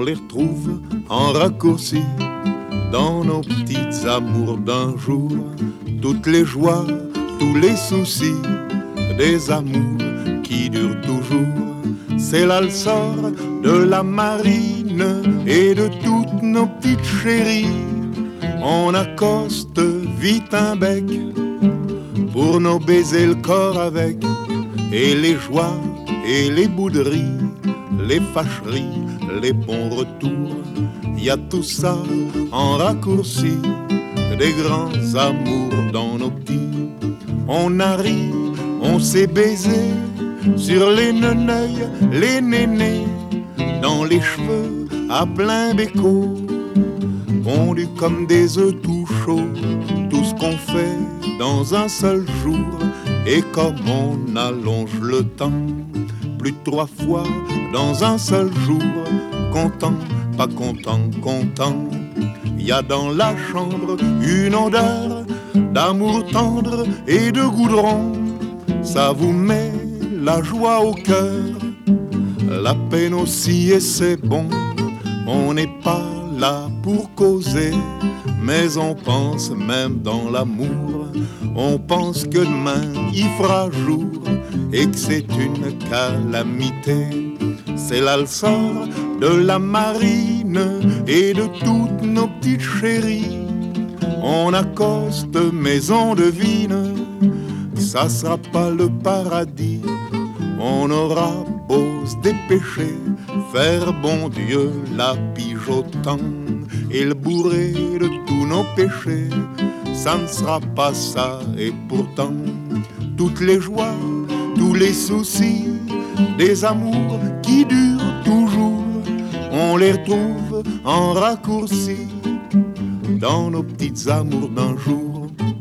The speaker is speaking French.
les retrouve en raccourci dans nos petites amours d'un jour. Toutes les joies, tous les soucis, des amours qui durent toujours. C'est là le sort de la marine et de toutes nos petites chéries. On accoste vite un bec pour nous baiser le corps avec. Et les joies et les bouderies, les fâcheries, les bons retours, y a tout ça en raccourci, des grands amours dans nos petits. On arrive, on s'est baisé sur les neneuils, les nénés, dans les cheveux à plein béco, fondus comme des œufs tout chauds, tout ce qu'on fait dans un seul jour. Et comme on allonge le temps, plus de 3 fois dans un seul jour, content, pas content, content. Y a dans la chambre une odeur d'amour tendre et de goudron. Ça vous met la joie au cœur, la peine aussi, et c'est bon. On n'est pas là pour causer, mais on pense même dans l'amour. On pense que demain il fera jour et que c'est une calamité. C'est là le sort de la marine et de toutes nos petites chéries. On accoste mais on devine, ça sera pas le paradis. On aura beau se dépêcher, faire bon Dieu la pige au temps et le bourrer de tous nos péchés, ça ne sera pas ça. Et pourtant, toutes les joies, tous les soucis, des amours qui durent toujours, on les retrouve en raccourci dans nos petites amours d'un jour.